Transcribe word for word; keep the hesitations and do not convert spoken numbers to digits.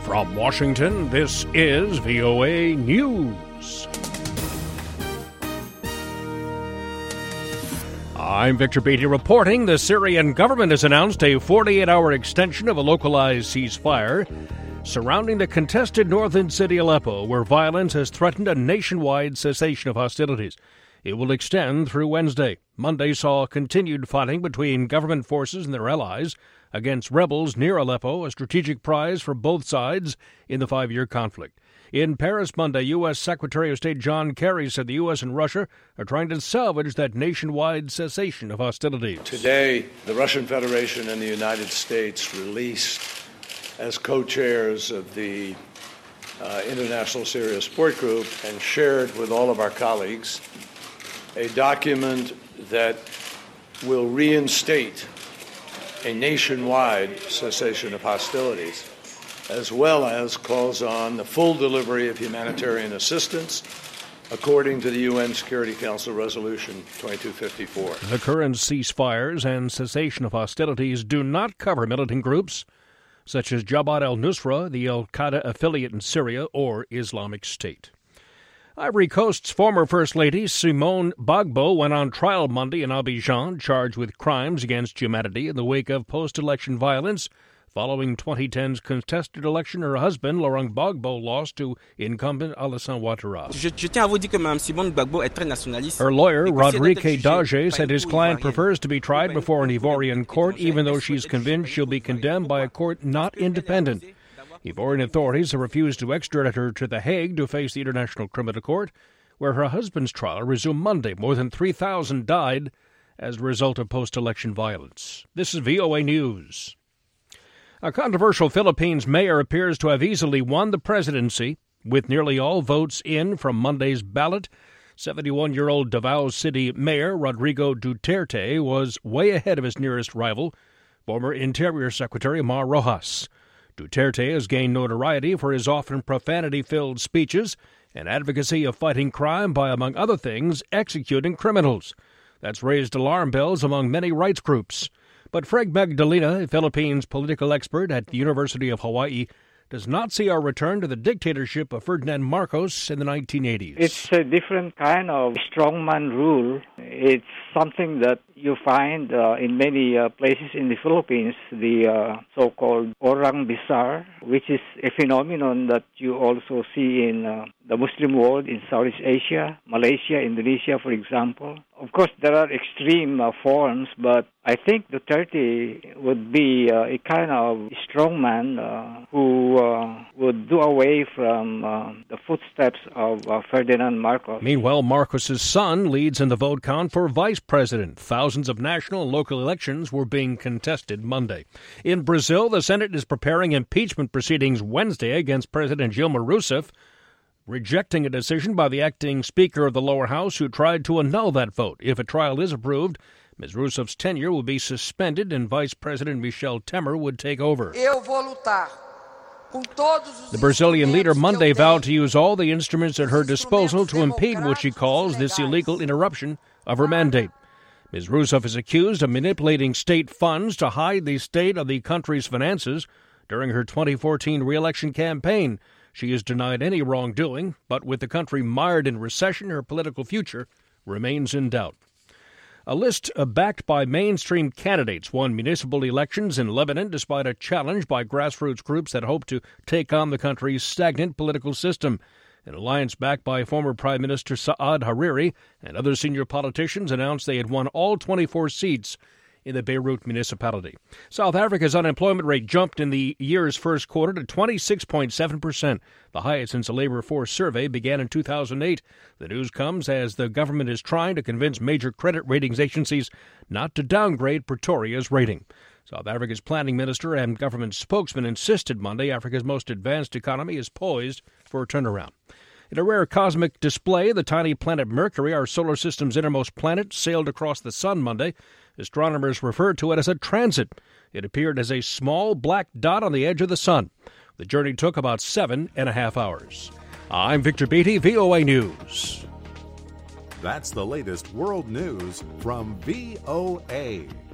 From Washington, this is V O A News. I'm Victor Beatty reporting the Syrian government has announced a forty-eight hour extension of a localized ceasefire surrounding the contested northern city Aleppo, where violence has threatened a nationwide cessation of hostilities. It will extend through Wednesday. Monday saw continued fighting between government forces and their allies against rebels near Aleppo, a strategic prize for both sides in the five-year conflict. In Paris Monday, U S. Secretary of State John Kerry said the U S and Russia are trying to salvage that nationwide cessation of hostilities. Today, the Russian Federation and the United States released, as co-chairs of the uh, International Syria Support Group, and shared with all of our colleagues, a document that will reinstate a nationwide cessation of hostilities, as well as calls on the full delivery of humanitarian assistance according to the U N Security Council Resolution twenty-two fifty-four. The current ceasefires and cessation of hostilities do not cover militant groups such as Jabhat al-Nusra, the al-Qaeda affiliate in Syria, or Islamic State. Ivory Coast's former First Lady Simone Gbagbo went on trial Monday in Abidjan, charged with crimes against humanity in the wake of post-election violence. Following twenty ten's contested election, her husband, Laurent Gbagbo, lost to incumbent Alassane Ouattara. Her lawyer, Rodrigue Dage, said his client prefers to be tried before an Ivorian court, even though she's convinced she'll be condemned by a court not independent. Ivorian authorities have refused to extradite her to The Hague to face the International Criminal Court, where her husband's trial resumed Monday. More than three thousand died as a result of post-election violence. This is V O A News. A controversial Philippines mayor appears to have easily won the presidency, with nearly all votes in from Monday's ballot. seventy-one-year-old Davao City Mayor Rodrigo Duterte was way ahead of his nearest rival, former Interior Secretary Mar Rojas. Duterte has gained notoriety for his often profanity-filled speeches and advocacy of fighting crime by, among other things, executing criminals. That's raised alarm bells among many rights groups. But Fred Magdalena, a Philippines political expert at the University of Hawaii, does not see our return to the dictatorship of Ferdinand Marcos in the nineteen eighties. It's a different kind of strongman rule. It's something that you find uh, in many uh, places in the Philippines, the uh, so-called Orang Besar, which is a phenomenon that you also see in uh, the Muslim world, in Southeast Asia, Malaysia, Indonesia, for example. Of course, there are extreme uh, forms, but I think Duterte would be uh, a kind of strongman uh, who uh, would do away from uh, the footsteps of uh, Ferdinand Marcos. Meanwhile, Marcos's son leads in the vote count for vice president. Thousands of national and local elections were being contested Monday. In Brazil, the Senate is preparing impeachment proceedings Wednesday against President Dilma Rousseff, rejecting a decision by the acting Speaker of the lower house who tried to annul that vote. If a trial is approved, Miz Rousseff's tenure will be suspended and Vice President Michel Temer would take over. The Brazilian leader Monday vowed to use all the instruments at her disposal to impede what she calls this illegal interruption of her mandate. Miz Rousseff is accused of manipulating state funds to hide the state of the country's finances during her twenty fourteen re-election campaign. She has denied any wrongdoing, but with the country mired in recession, her political future remains in doubt. A list backed by mainstream candidates won municipal elections in Lebanon despite a challenge by grassroots groups that hope to take on the country's stagnant political system. An alliance backed by former Prime Minister Saad Hariri and other senior politicians announced they had won all twenty-four seats in the Beirut municipality. South Africa's unemployment rate jumped in the year's first quarter to twenty-six point seven percent, the highest since a labor force survey began in two thousand eight. The news comes as the government is trying to convince major credit ratings agencies not to downgrade Pretoria's rating. South Africa's planning minister and government spokesman insisted Monday Africa's most advanced economy is poised for a turnaround. In a rare cosmic display, the tiny planet Mercury, our solar system's innermost planet, sailed across the sun Monday. Astronomers referred to it as a transit. It appeared as a small black dot on the edge of the sun. The journey took about seven and a half hours. I'm Victor Beatty, V O A News. That's the latest world news from V O A.